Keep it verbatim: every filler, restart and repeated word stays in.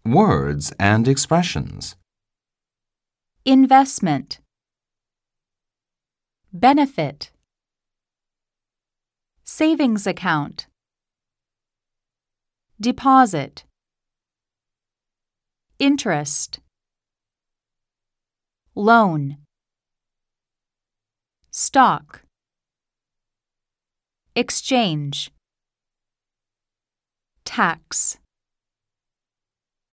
Words and expressions. Investment. Benefit. Savings account. Deposit. Interest. Loan. Stock. Exchange. Tax.